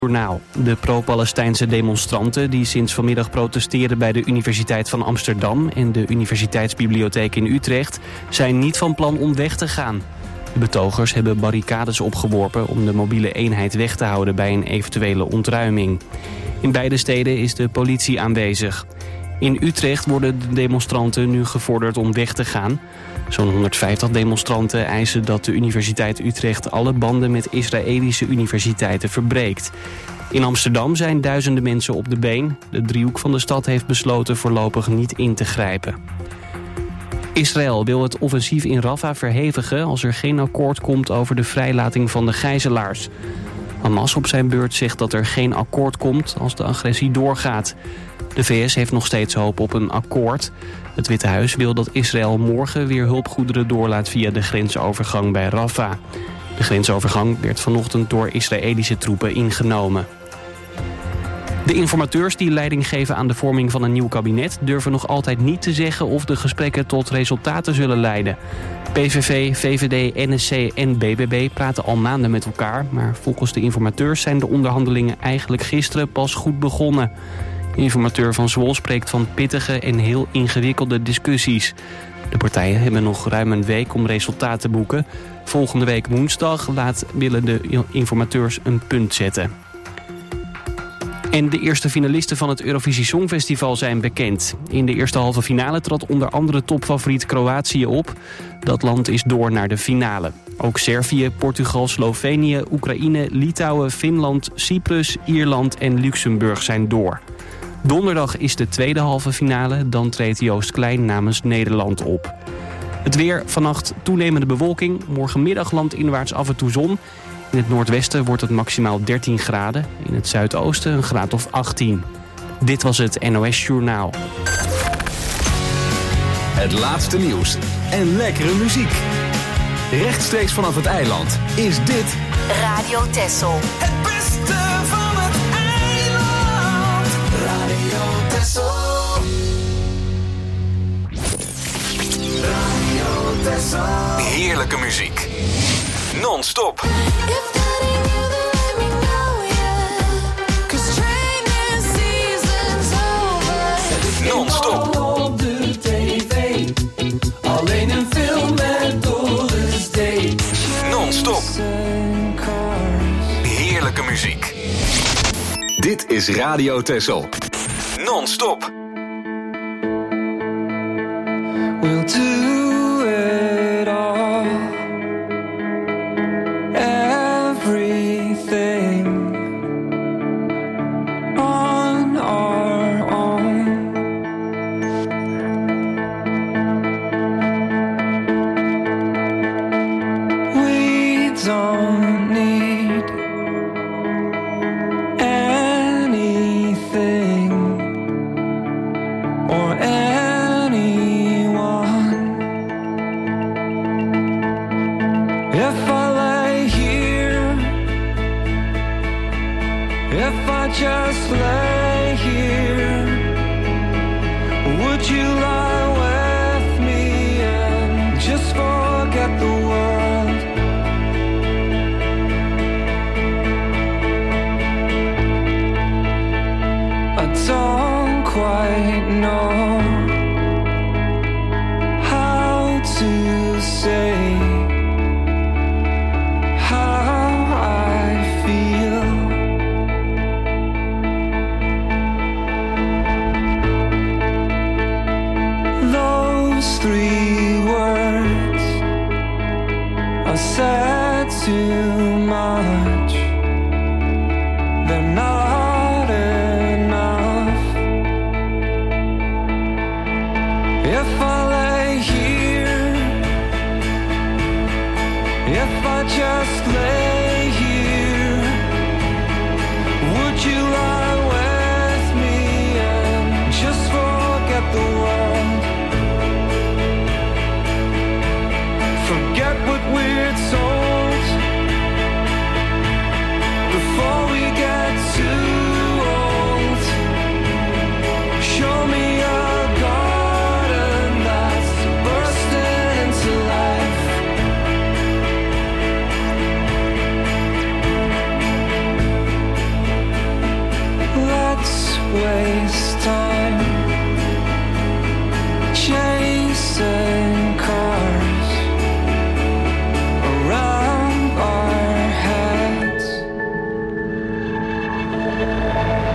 Journaal. De pro-Palestijnse demonstranten die sinds vanmiddag protesteren bij de Universiteit van Amsterdam en de Universiteitsbibliotheek in Utrecht zijn niet van plan om weg te gaan. De betogers hebben barricades opgeworpen om de mobiele eenheid weg te houden bij een eventuele ontruiming. In beide steden is de politie aanwezig. In Utrecht worden de demonstranten nu gevorderd om weg te gaan. Zo'n 150 demonstranten eisen dat de Universiteit Utrecht alle banden met Israëlische universiteiten verbreekt. In Amsterdam zijn duizenden mensen op de been. De driehoek van de stad heeft besloten voorlopig niet in te grijpen. Israël wil het offensief in Rafah verhevigen als er geen akkoord komt over de vrijlating van de gijzelaars. Hamas op zijn beurt zegt dat er geen akkoord komt als de agressie doorgaat. De VS heeft nog steeds hoop op een akkoord. Het Witte Huis wil dat Israël morgen weer hulpgoederen doorlaat via de grensovergang bij Rafah. De grensovergang werd vanochtend door Israëlische troepen ingenomen. De informateurs die leiding geven aan de vorming van een nieuw kabinet durven nog altijd niet te zeggen of de gesprekken tot resultaten zullen leiden. PVV, VVD, NSC en BBB praten al maanden met elkaar, maar volgens de informateurs zijn de onderhandelingen eigenlijk gisteren pas goed begonnen. De informateur van Zwol spreekt van pittige en heel ingewikkelde discussies. De partijen hebben nog ruim een week om resultaat te boeken. Volgende week woensdag willen de informateurs een punt zetten. En de eerste finalisten van het Eurovisie Songfestival zijn bekend. In de eerste halve finale trad onder andere topfavoriet Kroatië op. Dat land is door naar de finale. Ook Servië, Portugal, Slovenië, Oekraïne, Litouwen, Finland, Cyprus, Ierland en Luxemburg zijn door. Donderdag is de tweede halve finale, dan treedt Joost Klein namens Nederland op. Het weer, vannacht toenemende bewolking, morgenmiddag landinwaarts af en toe zon. In het noordwesten wordt het maximaal 13 graden, in het zuidoosten een graad of 18. Dit was het NOS Journaal. Het laatste nieuws en lekkere muziek. Rechtstreeks vanaf het eiland is dit Radio Texel. Het beste van het eiland. Radio Texel. Radio Texel. heerlijke muziek. Non-stop. Non-stop. Op de tv. Alleen een film met Doris Day. Non-stop. Heerlijke muziek. Dit is Radio Texel. Non-stop. We'll do it all. Everything on our own. We don't need anything or anyone. If I lay here, if I just lay here, would you lie with me and just forget the world? I don't quite know how to say how I feel. Those three words are said too much. They're not enough. If I lay here, if I just lay here, would you lie with me and just forget the world? Forget what we're told before we get to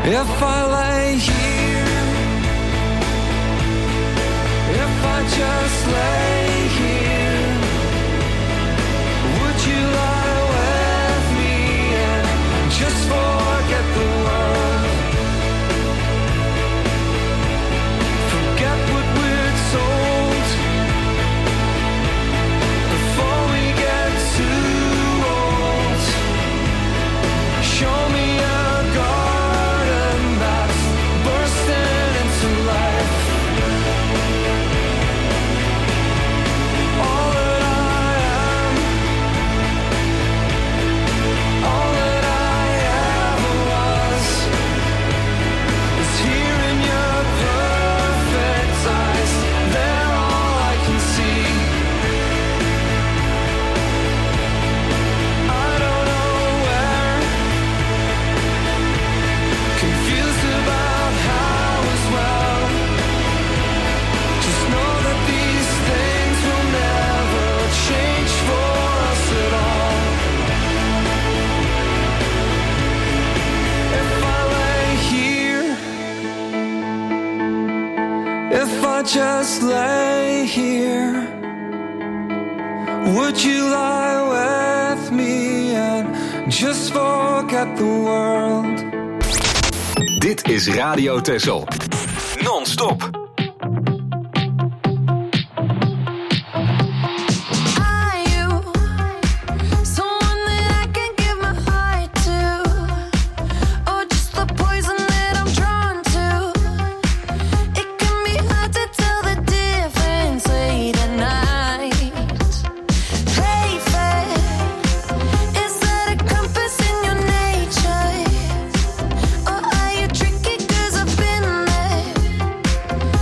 If I lay here, if I just lay here, would you lie with me and just forget the world? Forget what we're told before we get too old. Show me a garden that's bursting into life. All that I am, all that I ever was, is here in your perfect eyes. They're all I can see. I don't know where, confused about how as well. Just know that these things will never change for us at all. If I lay here, if I just lay here, would you lie with me and just forget the world? Dit is Radio Texel. Non-stop. Are you someone that I can give my heart to, or just the poison that I'm drawn to? It can be hard to tell the difference late at night. Hey, faith, is that a compass in your nature, or are you tricky? 'Cause I've been there.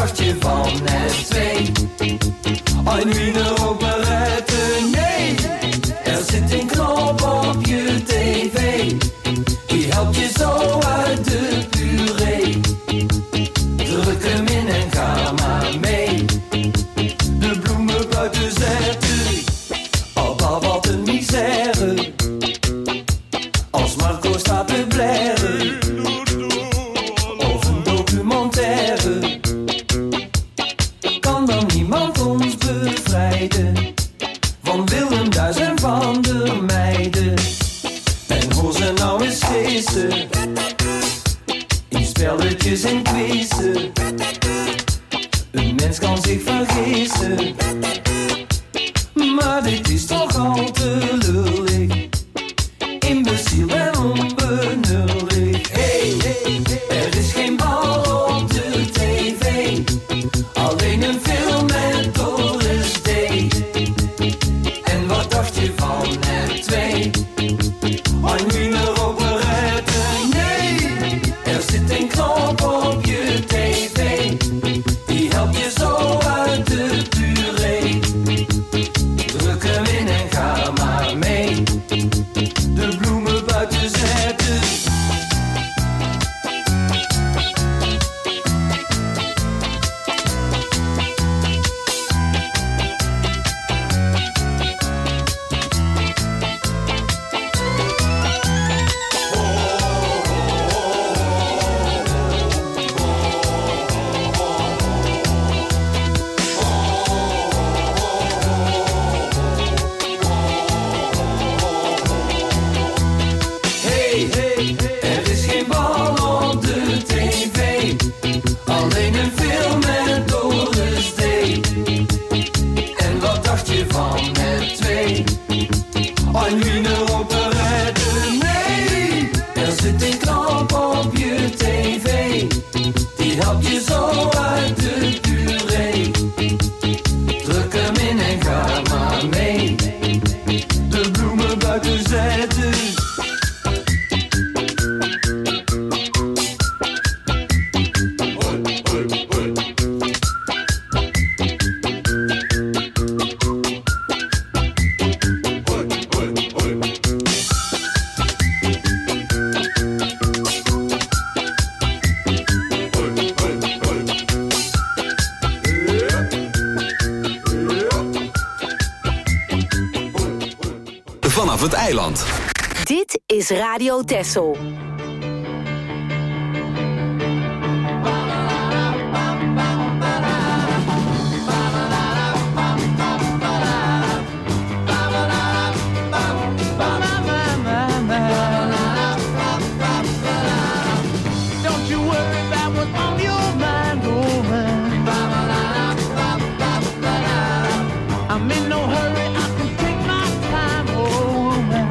dacht je van het twee? Eine operette, nee. Er zit een knop op je tv. Die helpt je zo uit de puree. Druk hem in en ga maar mee. De bloemen buiten zetten. Abba, wat een misère. Als Marco staat te blaren. Of een documentaire. Kan dan niemand ons bevrijden van Willem Duis en van de meiden? En hoor ze nou eens feesten in spelletjes en quizzen. Een mens kan zich vergissen, maar dit is toch al te lullig. Imbeciel en onbenullig. Hey, er is geen bal op de tv. Alleen een film met Doris D. En wat dacht je van het twee? Eine operette, nee. Er zit een knop op je tv. Die helpt je zo uit de puree. Druk hem in en ga maar mee. De bloemen buiten zetten. Er is geen bal op de tv. Alleen een film met Doris D. En wat dacht je van het twee? Eine operette, nee. Er zit een knop op je tv. Die helpt je zo uit de puree. Druk hem in en ga maar mee. De bloemen buiten zetten. Vanaf het eiland. Dit is Radio Texel. Don't you worry about what's on your mind, oh man. I'm in no hurry, I can take my time, oh man.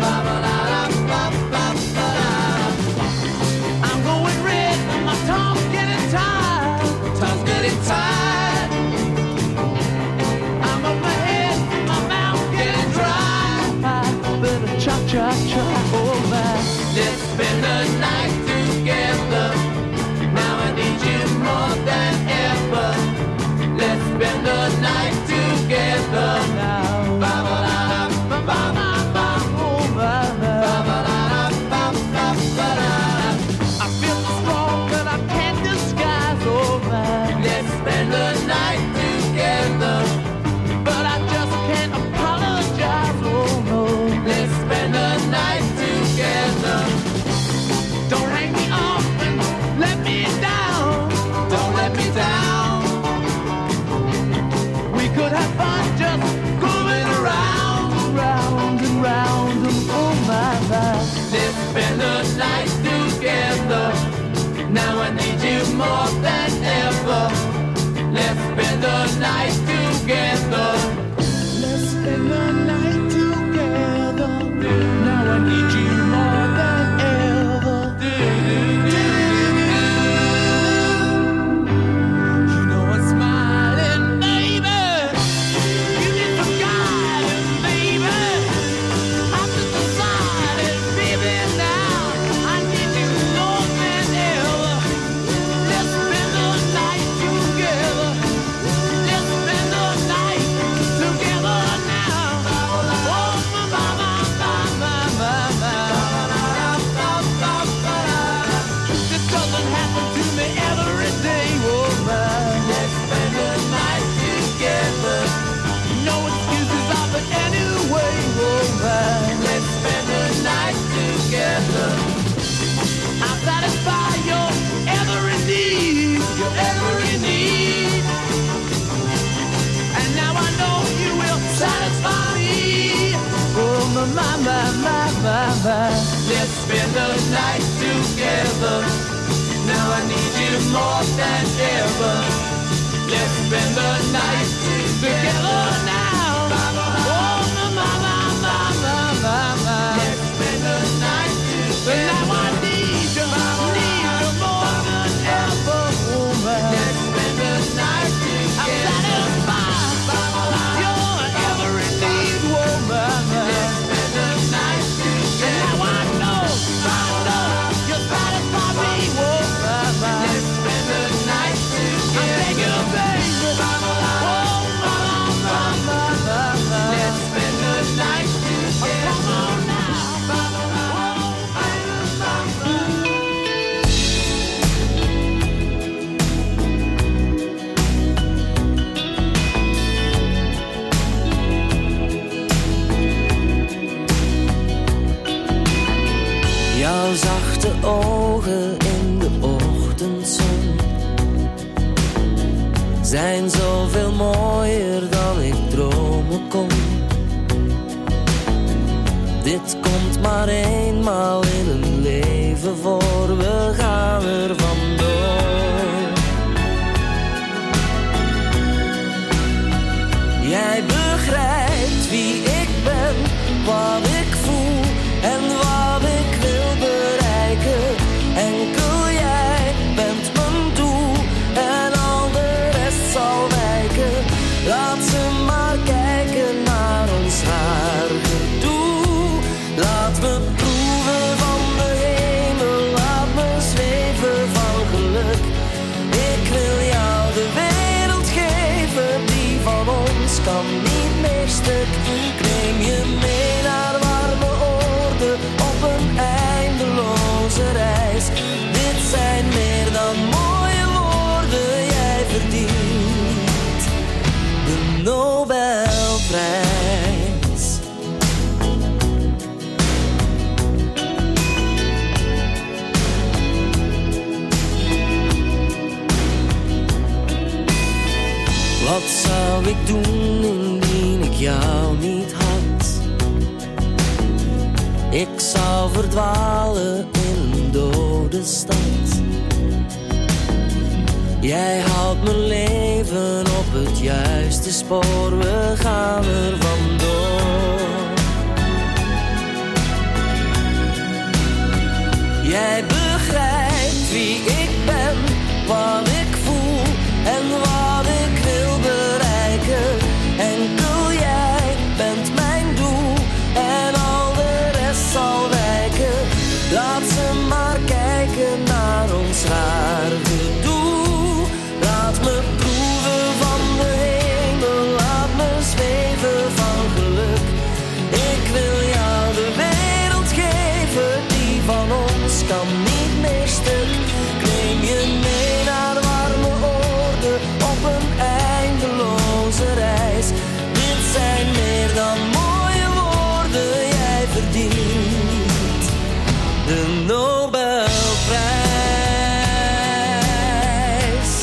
I'm going red and my tongue's getting tired. Tongue's getting tired. I'm up my head, my mouth getting dry. Better chop, chop, chop, oh man. Let's spend the night together. Now I need you more than ever. Let's spend the night together now. I feel so strong that I can't disguise, oh man. Let's spend the night together, but I just can't apologize, oh no. Let's spend the night together. Don't hang me up and let me down. Don't let me down. We could have fun just going around, round and round and oh my God. Let's spend the night together. Now I need you more than ever. Let's spend the the night together. Now I need you more than ever. Let's spend the night together now. Oh, mama. Let's spend the night together. Now I need you more than ever, woman. Let's spend the night together. I'm satisfied. You're every need, woman. Let's spend the night together. Now I know you're satisfied me, woman. Let's spend the night together. I beg you, baby. Oh, mama. Let's spend the night together. Come on now. Jouw zachte ogen in de ochtendzon zijn zoveel mooier dan ik dromen kon. Dit komt maar eenmaal in een leven voor, we gaan er vandoor. Jij begrijpt wie ik ben, wat ik voel en wat ik wil bereiken. Enkel jij bent mijn doel en al de rest zal wijken. Laat ze maar kijken naar ons raar gedoe. Laat me proeven van de hemel, laat me zweven van geluk. Ik wil jou de wereld geven, die van ons kan niet meer stuk. Ik neem je mee naar warme oorden op een eindeloze reis. Dit zijn meer dan mooie woorden, jij verdient de Nobelprijs. Wat zou ik doen indien ik jou niet had? Ik zou verdwalen in een dode stad. Jij houdt mijn leven op het juiste spoor, we gaan er vandoor. Jij begrijpt wie ik ben, wat ik voel en wat ik wil bereiken. Enkel jij bent mijn doel en al de rest zal wijken. Laat ze maar kijken naar ons raar gedoe. Laat me proeven van de hemel, laat me zweven van geluk. Ik wil jou de wereld geven, die van ons kan niet meer stuk. Ik neem je mee naar warme oorden op een eindeloze reis. Dit zijn meer dan mooie woorden, jij verdient de Nobelprijs.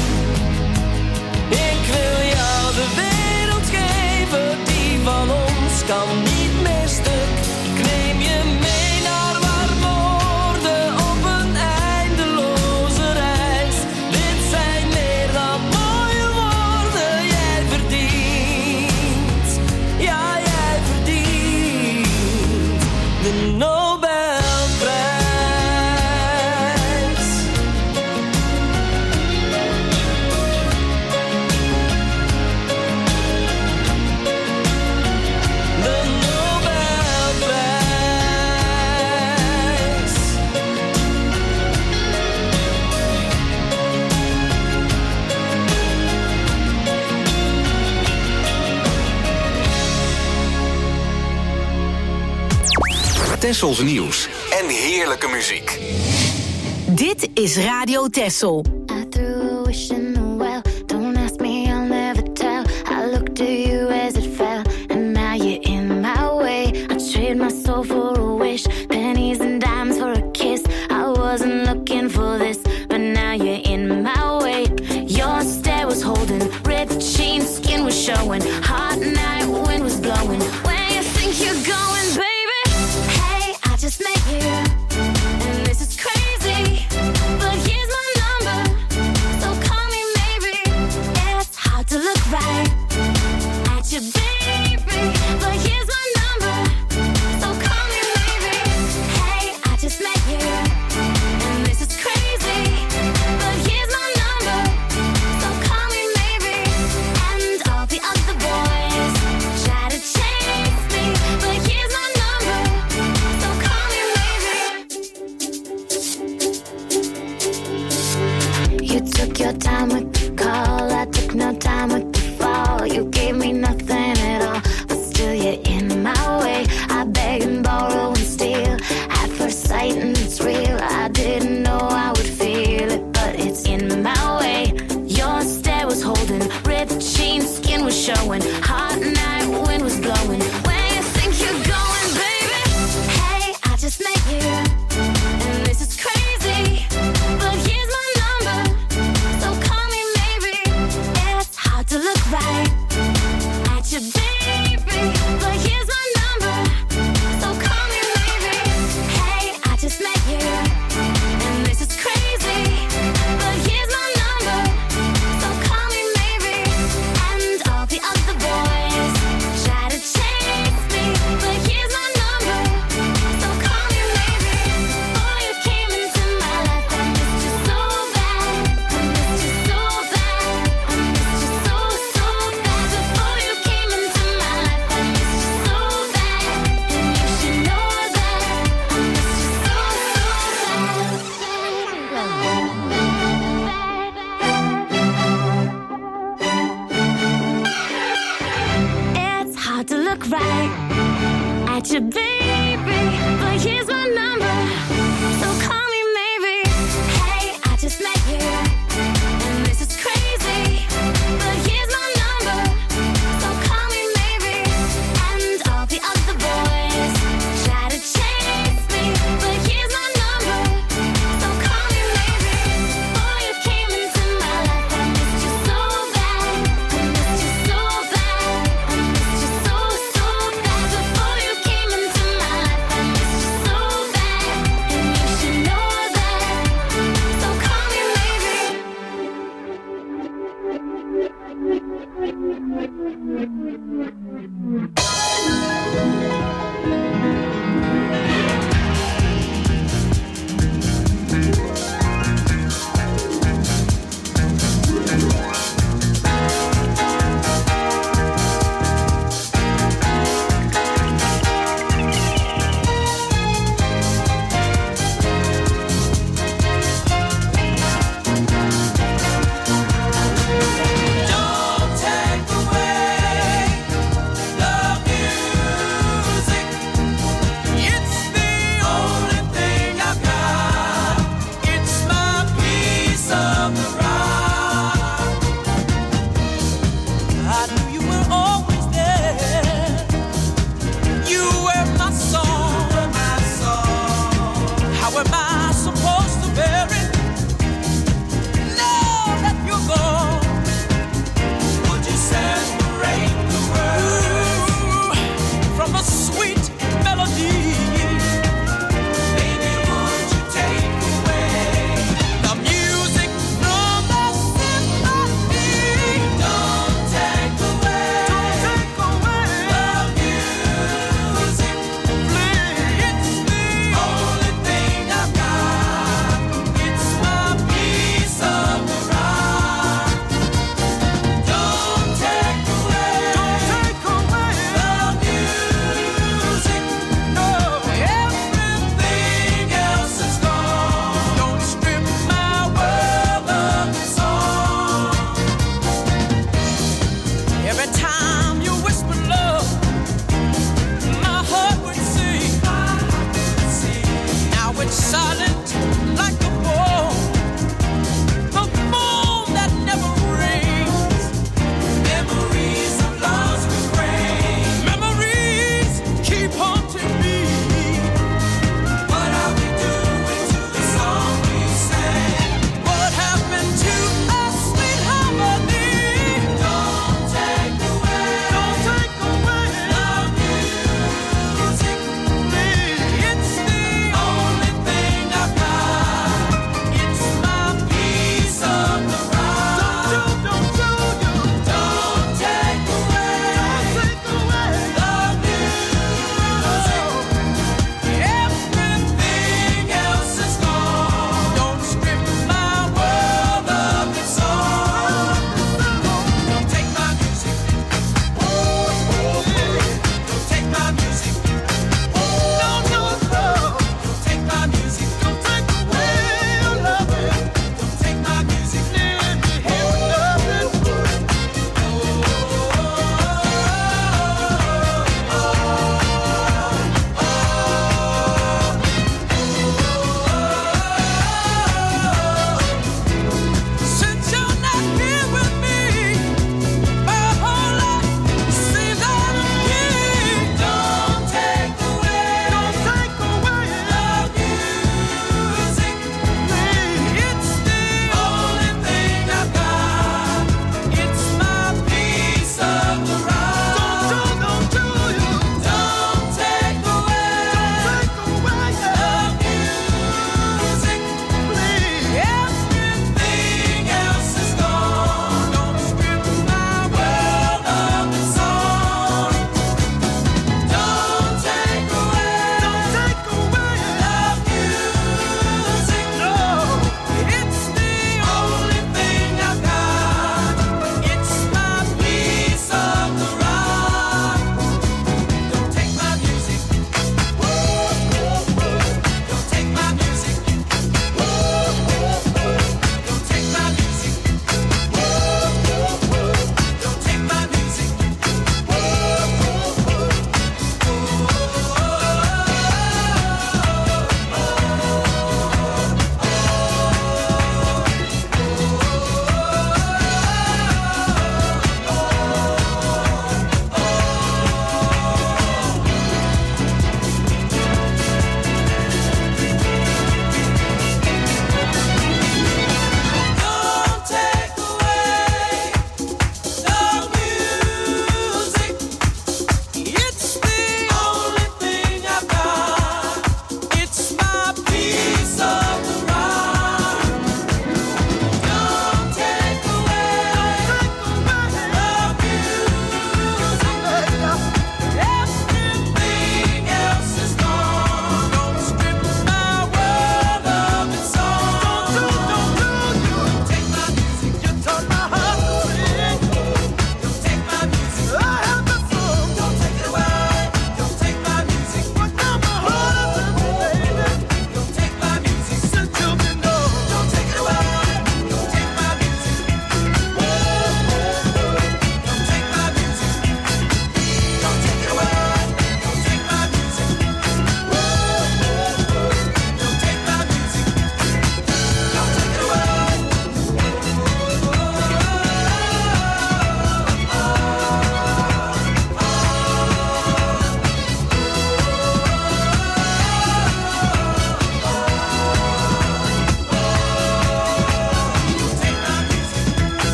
Ik wil jou de wereld geven, die van ons kan niet meer stuk. Ik neem je mee naar warme oorden op een eindeloze reis. Dit zijn meer dan mooie woorden, jij verdient, ja jij verdient de Nobelprijs. De Nobelprijs. Tessels nieuws en heerlijke muziek. Dit is Radio Tessel. I threw a wish in the well. Don't ask me, I'll never tell. I looked to you as it fell, and now you're in my way. I trade my soul for a wish, pennies and dimes for a kiss. I wasn't looking for this, but now you're in my way. Your stare was holding, ripped jeans, skin was showing. Hot night, wind was blowing. Where you think you're going, baby? Hey, I just met you. was holding, ripped jeans, skin was showing, hot night, wind was blowing. Where you think you're going, baby? Hey, I just met you, and this is crazy, but here's my number, so call me maybe. It's hard to look right at you, baby, but here's my number, so call me maybe. Hey, I just met you, and this is crazy, but here's my number, so call me maybe. And all the other boys try to chase me, but here's my number, so call me maybe. Before you came into my life, I missed you so bad, I missed you so bad, I missed you so, so bad. Before you came into my life, I missed you so bad, and you should know that I missed you so, It's hard to look right at you, baby, but here's my number, so call me maybe. Hey, I just met you, and this is crazy, but here's my number, so call me maybe. And all the other boys try to chase me, but here's my number, so call me maybe. Before you came into my life, I missed you so bad, I missed you so bad, I missed you so, so bad. Before you came into my life, I missed you so bad, and you should know that, so call me maybe. Don't take away the music. It's the only thing I've got. It's my piece of the rock. I knew you were always there. You were my song. How am I supposed to bear it? Now that you're gone, would you separate the words from a sweet melody? Baby, would you take away the music from the symphony? Don't take away the music. Please, it's the only thing I've got. It's my piece of the rock. Don't take away the music. No, everything else is gone. Don't strip my world of its song. Every time you whisper love, my heart would sing. Now it's silent like a bone, the phone that never rings. Memories of lost refrain. Memories keep haunting me. What are we doing to the song we sang? What happened to our sweet harmony? Don't take away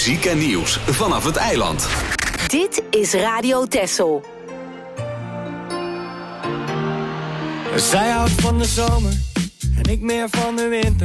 Muziek en nieuws vanaf het eiland. Dit is Radio Texel. Zij houdt van de zomer en ik meer van de winter.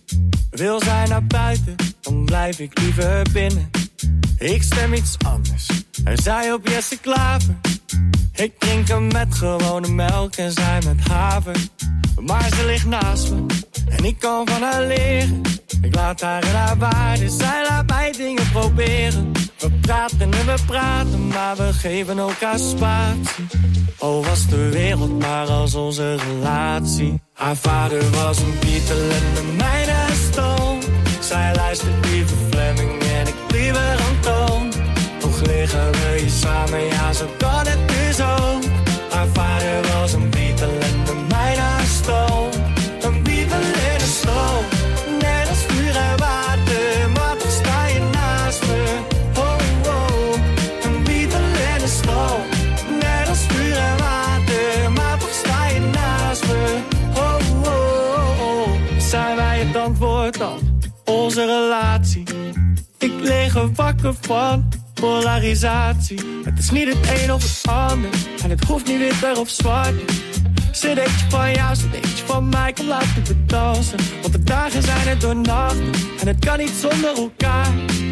Wil zij naar buiten, dan blijf ik liever binnen. Ik stem iets anders, en zij op Jesse Klaver. Ik drink hem met gewone melk en zij met haver. Maar ze ligt naast me en ik kan van haar leren. Ik laat haar in haar waarde, zij laat mij dingen proberen. We praten en we praten, maar we geven elkaar spatie. Oh, was de wereld maar als onze relatie. Haar vader was een Beatle en de mijne een Stone. Zij luistert liever Fleming en ik liever Antoon. Toch liggen we hier samen, ja zo kan het dus ook. Haar vader was een Beatle en de mijne een Stone. Een Beatle en een Stone. Net als vuur en water, maar toch sta je naast me. Oh, oh, een Beatle en een Stone. Net als vuur en water, maar toch sta je naast me. Oh, oh, oh. Zijn wij het antwoord op onze relatie? Ik lig er wakker van polarisatie. Het is niet het een of het ander en het hoeft niet witter of zwart. Cd'tje van jou, cd'tje van mij, kom laten we dansen. Want de dagen zijn er door nachten en het kan niet zonder elkaar.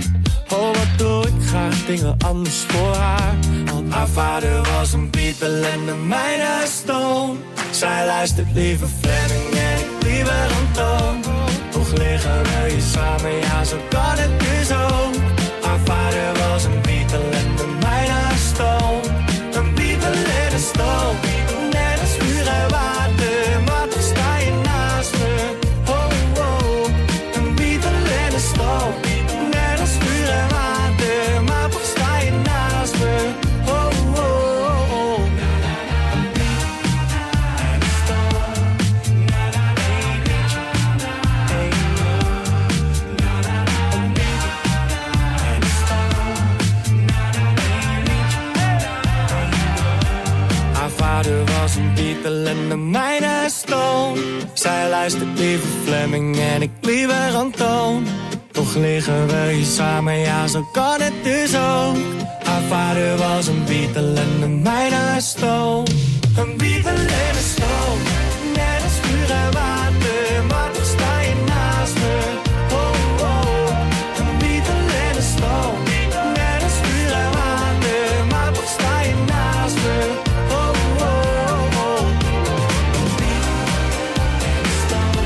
Oh, wat doe ik graag dingen anders voor haar. Want haar vader was een Beatle en de mijne een Stone. Zij luistert liever Fleming en ik liever Antoon. Toch liggen we hier samen, ja zo kan het dus ook. Haar vader was een Beatle en de mijne een Stone. Een Beatle en een Stone. Net als vuur en water, maar toch sta je naast me. Oh, oh, een Beatle en een Stone. Net als vuur en water, maar toch sta je naast me. Oh, oh, oh. Een Beatle en een Stone. Een Beatle en een Stone. Haar vader was een Beatle en de mijne een Stone. Zij luistert liever Fleming en ik liever Antoon. Toch liggen we hier samen, ja zo kan het dus ook. Haar vader was een Beatle en de mijne een Stone. Een Beatle en een Stone. Net als vuur en water, maar toch sta je naast me. Oh, oh, een Beatle en een Stone. Net als vuur en water, maar toch sta je naast me. Oh, oh, oh. Een Beatle en een Stone.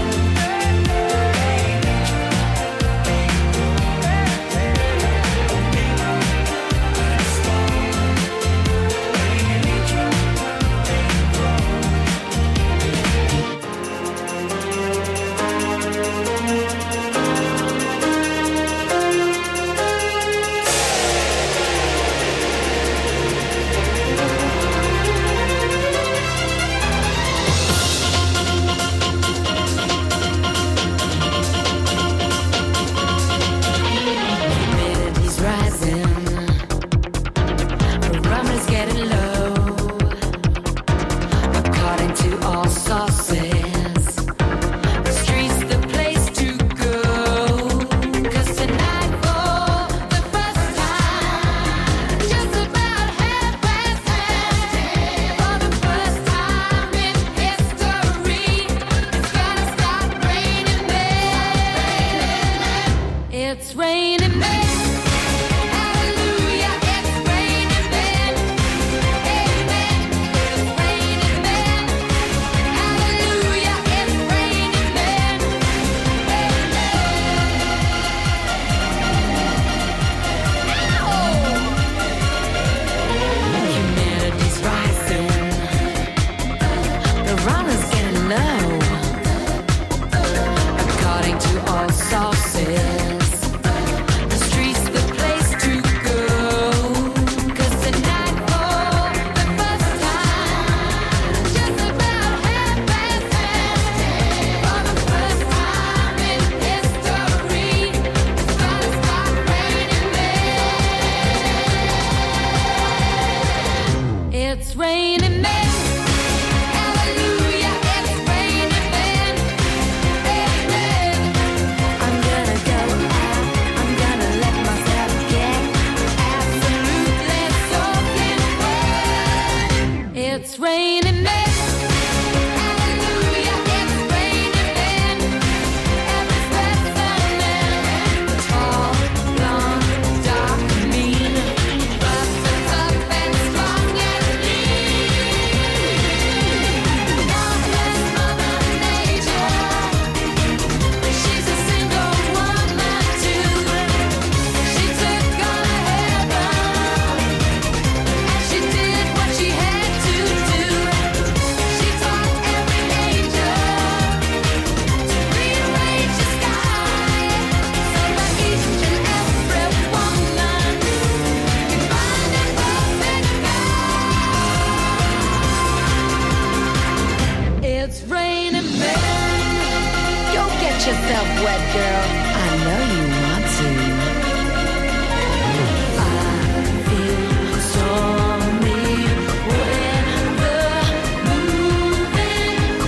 yourself wet, girl. I know you want to. I feel stormy when the moving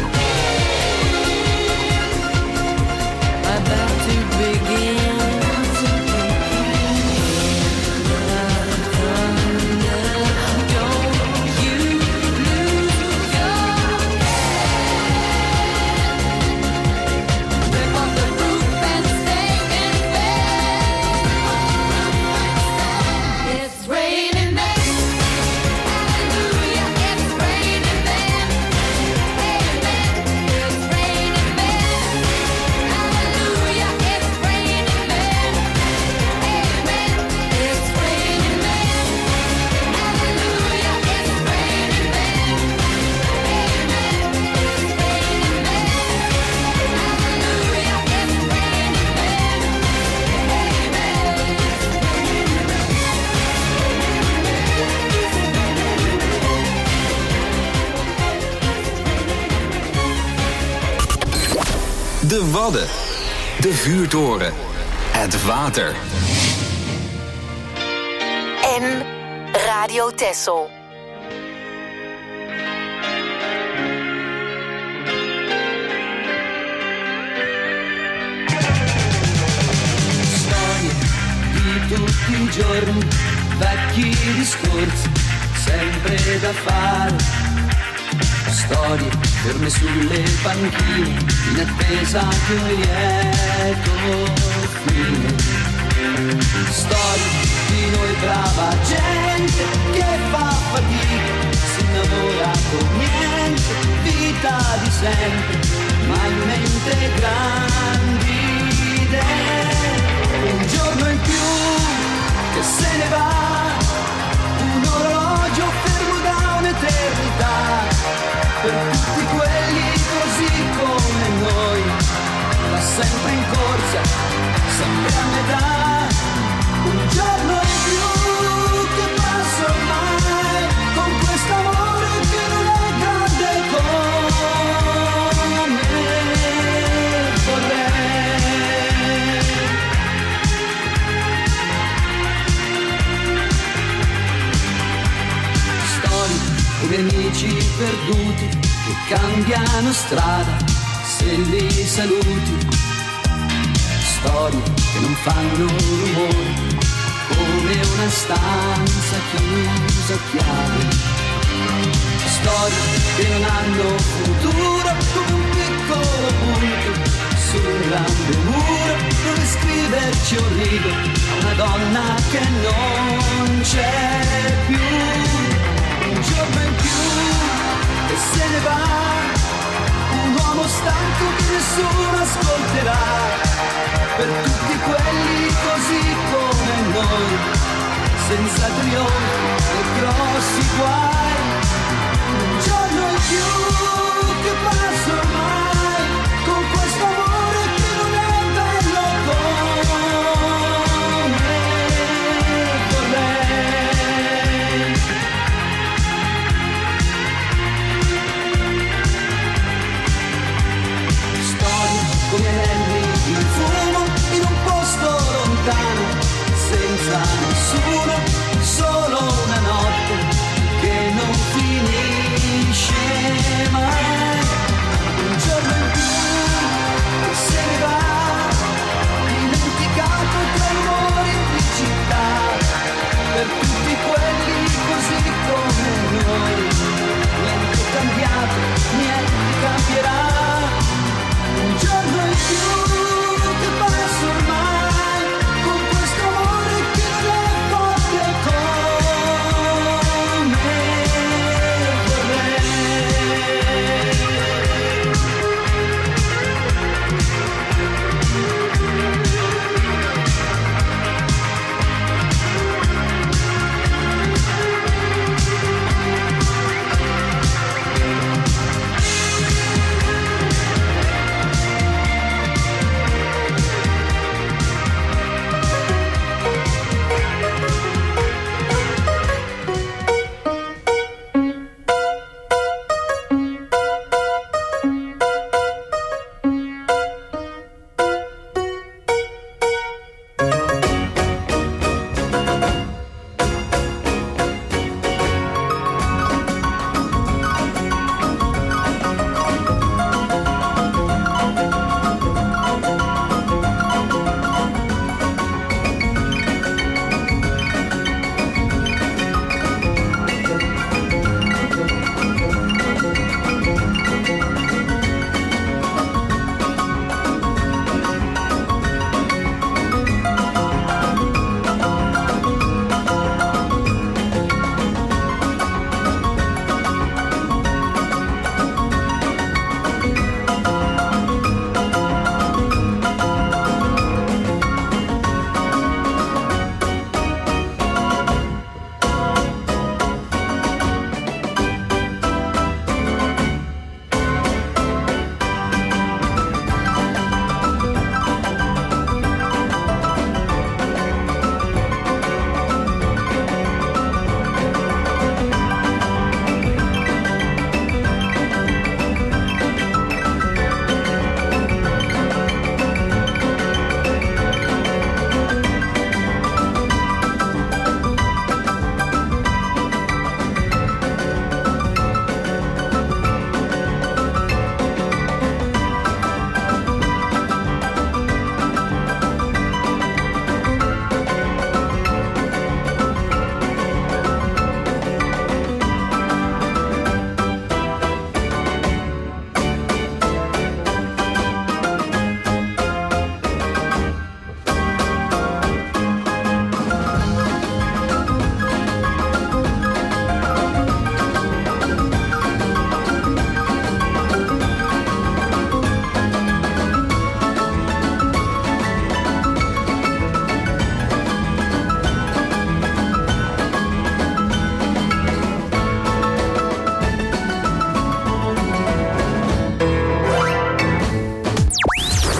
about to begin. De Wadden, de vuurtoren, het water. En Radio Texel. Storie di tutti i giorni, vecchi discorsi, sempre da fare. Storie ferme sulle panchine, in attesa di un lieto fine. Storie di noi brava gente che fa fatica, si innamora con niente, vita di sempre, ma in mente grandi idee. Un giorno in più che se ne va, un orologio fermo da un'eternità. Per tutti quelli così come noi, va sempre in corsa, sempre a metà. Un giorno in più che passa ormai, con questo amore che non è grande come vorrei. Storie come amici perduti che cambiano strada se li saluti. Storie che non fanno rumore, come una stanza chiusa a chiave. Storie che non hanno futuro, come un piccolo punto su un grande muro dove scriverci un rigo a una donna che non c'è più. Un giorno in più e se ne va, un uomo stanco che nessuno ascolterà. Per tutti quelli così come noi, senza trionfi e grossi guai. Un giorno in più che passa ormai, con questo amore che non è bello come vorrei. Storie come anelli in fumo in un posto lontano, senza nessuno, solo una notte che non finisce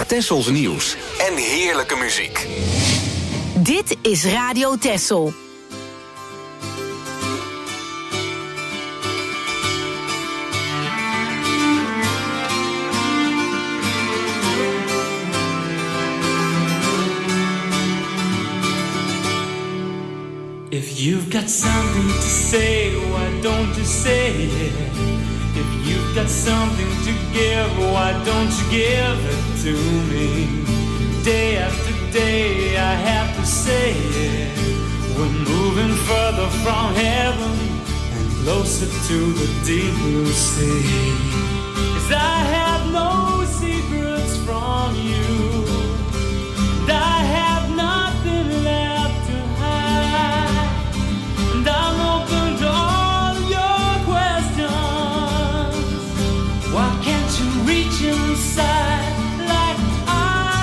Tessels nieuws en heerlijke muziek. Dit is Radio Tessel. If you've got something to say, why don't you say it? If you've got something to give, why don't you give it to me? Day after day I have to say it. We're moving further from heaven and closer to the deep blue sea. 'Cause I have no secrets from you, and I have nothing left to hide, and I'm open to all your questions. Why can't you reach inside like I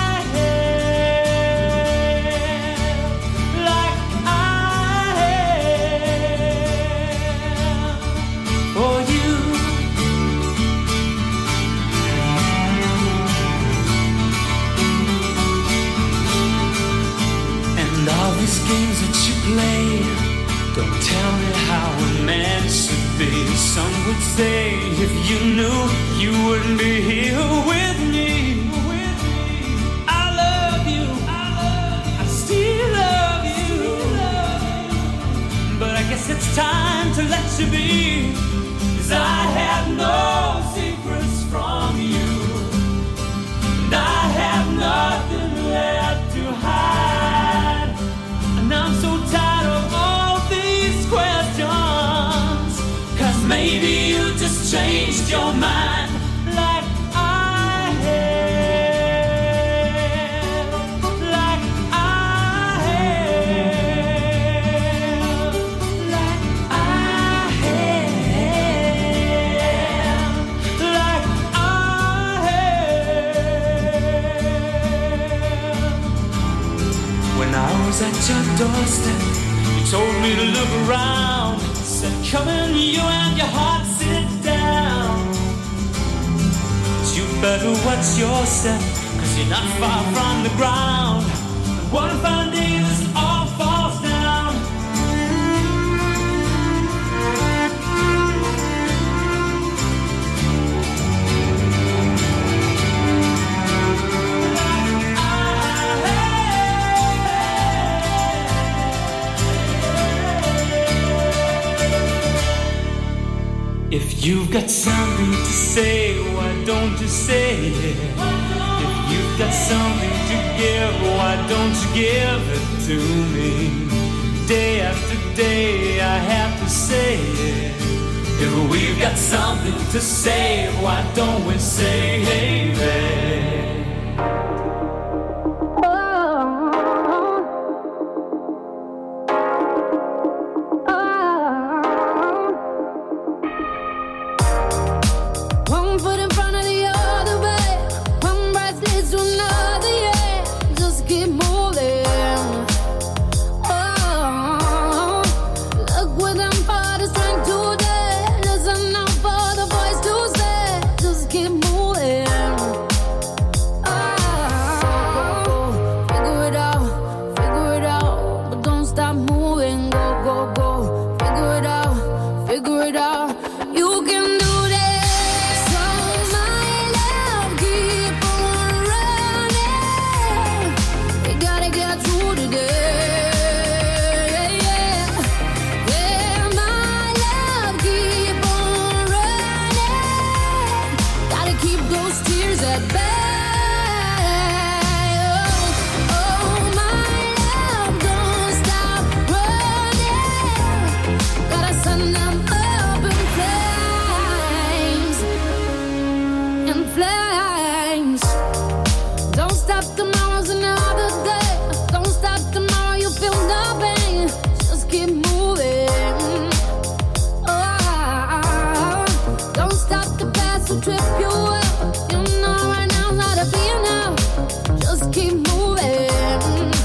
have, like I have for you? And all these games that you play, don't tell me how a man should be. Some would say if you knew, you wouldn't be here with me. I love you, I still love you, but I guess it's time to let you be. 'Cause I have no secrets from you, and I have nothing left to hide, and I'm so tired of all these questions. 'Cause maybe you just changed your mind like I have, like I have, like I have, like I have. When I was at your doorstep, you told me to look around. Said, come in, you and your heart, sit down. You better watch yourself, 'cause you're not far from the ground. One fine day this all falls down. If you've got something to say, why don't you say it? If you've got something to give, why don't you give it to me? Day after day I have to say it. If we've got something to say, why don't we say it? One foot in front of the other way, one breath leads to another, yeah. Just keep moving. Oh, look what I'm for the strength today. Listen out for the voice to say, just keep moving. Oh, figure it out, but don't stop moving. Go, go, go, figure it out, figure it out. You can do this. So my love, keep on running. You gotta get through today. Yeah, my love, keep on running. Gotta keep those tears at bay. Oh, my love, don't stop running. Gotta send them up in flames, in flames. Don't stop, tomorrow's another day. Don't stop, tomorrow you feel no pain. Just keep moving. Oh, don't stop, the past will trip you up. You know right now how to be now. Just keep moving.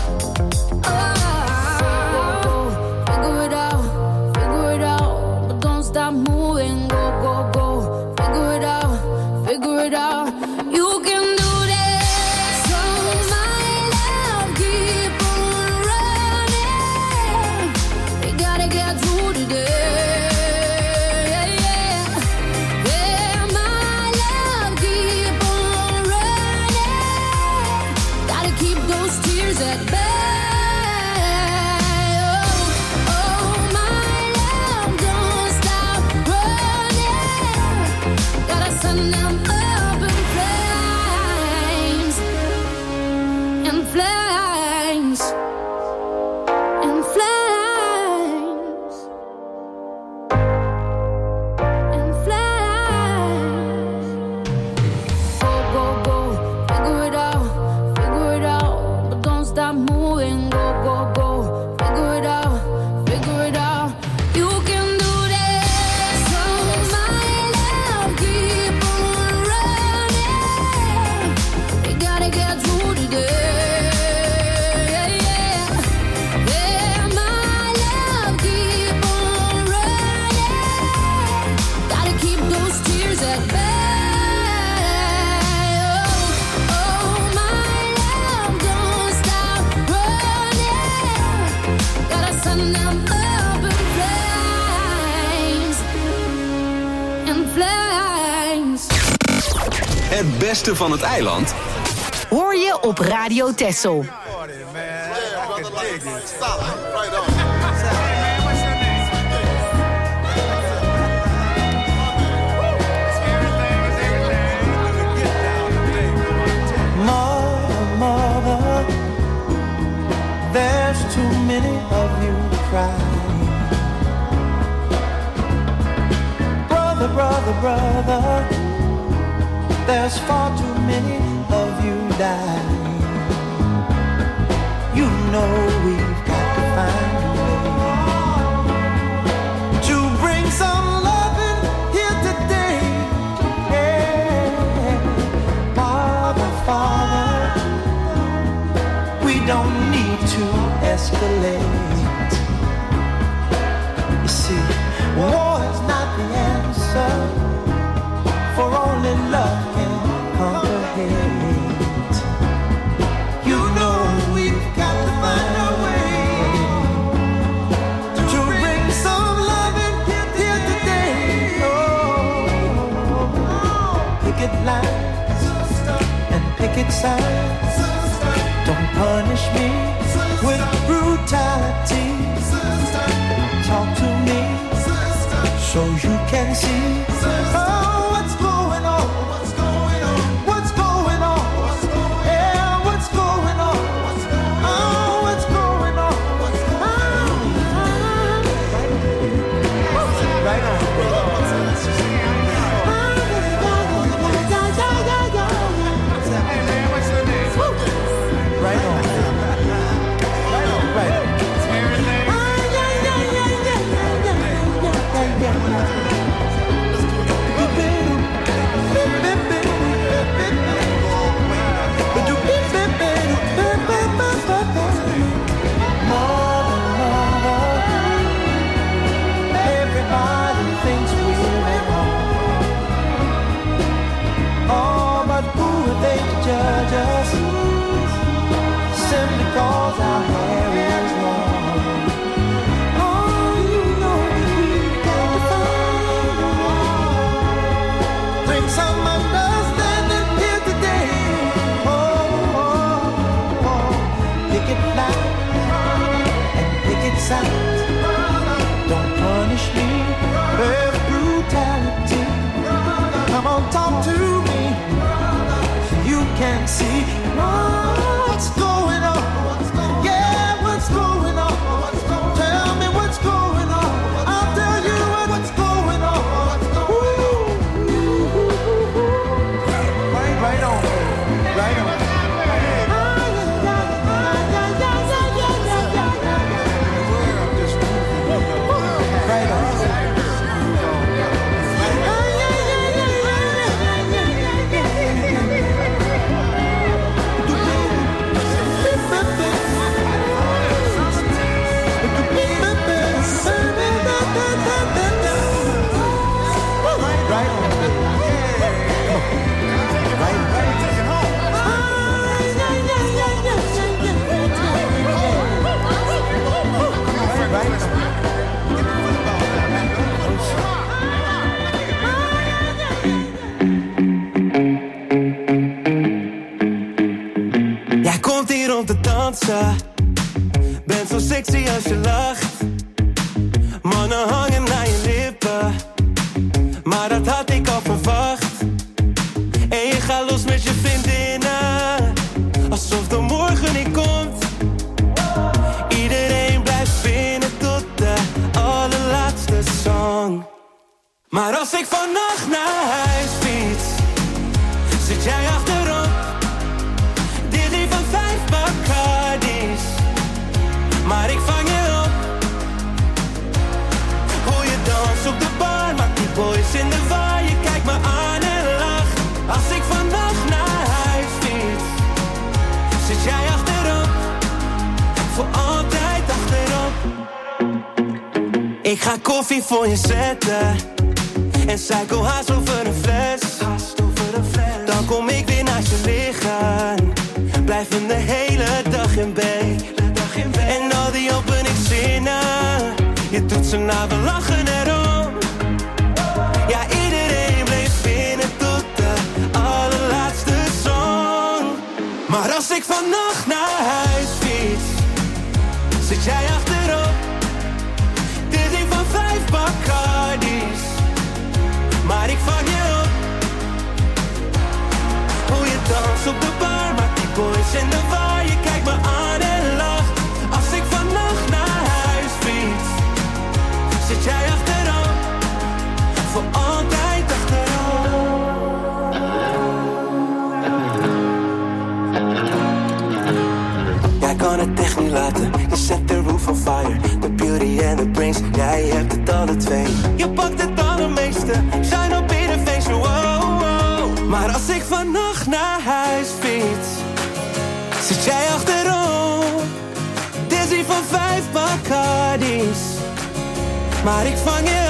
Oh, figure it out, but don't stop moving. Go, go, go, figure it out, figure it out. You can do this. Het beste van het eiland Hoor je op Radio Texel. Mother, there's too many of you crying. Brother, brother, brother, there's far too many of you dying. You know we've got to find a way to bring some loving here today. Yeah. Father, we don't need to escalate. You see, war is not the answer, for only love can conquer hate. You know we've got to find a way to bring some loving here today. Oh, picket lines and picket signs. Don't punish me with brutality. Talk to me so you can see. Oh, what's going on? What's going on? What's going on? Yeah, what's going on? Oh, what's going on? Right on. Right on. Right on. Everybody thinks we're at home. Oh, but who are they to judge us? Simply cause our hair is long. Oh, you know we've got to find a way. Bring some understanding here today. Oh, oh, oh. Picket line and picket signs. Don't punish me with brutality. Come on, talk to me so you can see what's going on. Yeah, what's going on? Tell me what's going on. I'll tell you what's going on. Right on. Right on. Jij komt hier om te dansen, bent zo sexy als je lacht. Mannen hangen naar je lippen, maar dat had ik al verwacht. En je gaat los met je vriendinnen, alsof de morgen niet komt. Iedereen blijft binnen tot de allerlaatste song. Maar als ik vannacht naar huis fiets, zit jij achterop. Dit lief van 5 Bacardis, maar ik vang je op. Hoe je dans op de bar, maakt die boys in de war. Je kijkt me aan en lacht. Als ik vannacht naar huis fiets, zit jij achterop. Voor altijd achterop. Ik ga koffie voor je zetten en suikerhaas over een fles. Dan kom ik weer naast je liggen, blijven de hele dag in bed. En al die openingszinnen, je doet ze na, we lachen erom. Ja, iedereen bleef binnen tot de allerlaatste. ik vannacht naar huis fiets, zit jij achterop. Dizzy van 5 Bacardi's, maar ik vang je op. Hoe je danst op de bar, maakt die boys in de war. Je kijkt me aan en lacht. Als ik vannacht naar huis fiets, zit jij achterop, voor altijd achterop. Jij kan het echt niet laten, je zet de roof on fire. The beauty and the brains, jij hebt het alle twee. Je pakt het allermeeste, shine op ieder feestje, wow, wow. Maar als ik vannacht naar huis fiets, zit jij achterop. Dizzy van 5 Bacardi's, maar ik vang je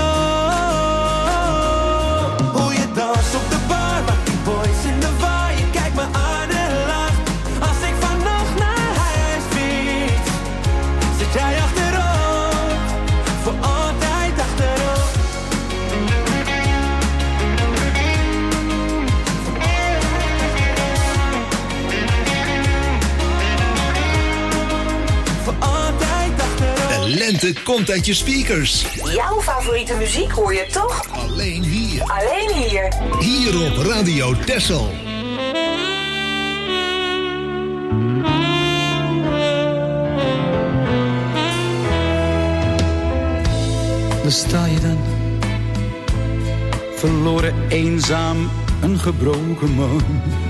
op. Hoe je danst op de bar, maakt die boys in de war. Je kijkt me aan en lacht. Als ik vannacht naar huis fiets, zit jij achterop, voor altijd achterop. Voor altijd achterop. De lente komt uit je speakers. Jouw favoriete muziek hoor je toch? Alleen hier. Alleen hier. Hier op Radio Texel. Daar sta je dan, verloren, eenzaam, een gebroken man.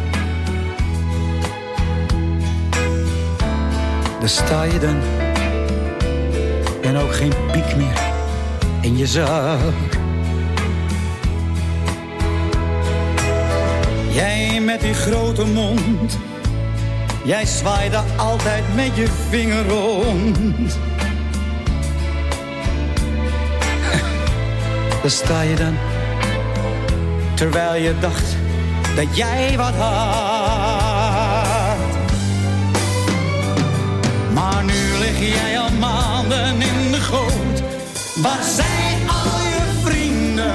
Daar sta je dan, en ook geen piek meer in je zak. Jij met die grote mond, jij zwaaide altijd met je vinger rond. Daar sta je dan, terwijl je dacht dat jij wat had. Maar nu lig jij al maanden in de goot. Waar zijn al je vrienden?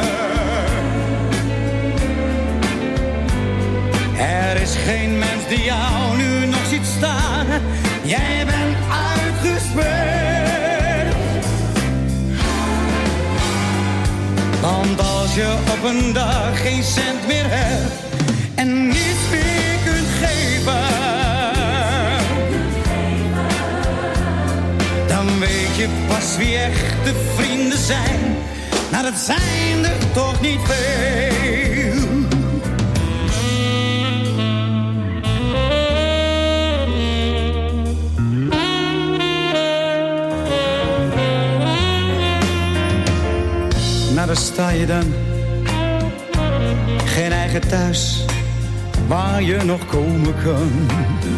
Er is geen mens die jou nu nog ziet staan. Jij bent uitgespeeld. Want als je op een dag geen cent meer hebt en niets meer kunt geven, dan weet je pas wie echte vrienden zijn. Nou, dat zijn er toch niet veel. Nou, daar sta je dan, geen eigen thuis waar je nog komen kan.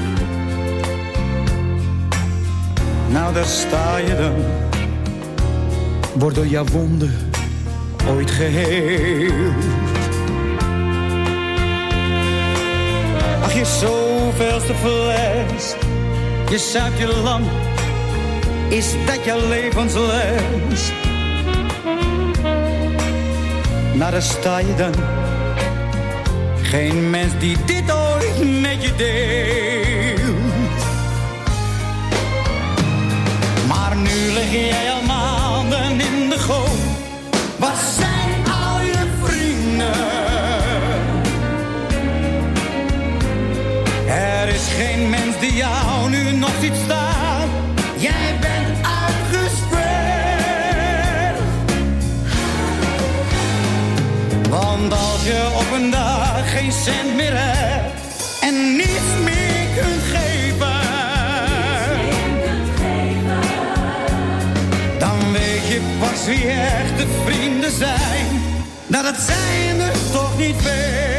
Nou, daar sta je dan, wordt door jouw wonden ooit geheeld. Ach, je zoveelste fles, je zuipt je lam, is dat jouw levensles? Nou, daar sta je dan, geen mens die dit ooit met je deelt. Maar nu lig jij al maanden in de goot. Waar zijn al je vrienden? Er is geen mens die jou nu nog ziet staan. Jij bent uitgespeeld. Want als je op een dag geen cent meer hebt en niets meer kunt geven, dan weet je pas wie echte vrienden zijn. Nou, dat zijn er toch niet veel.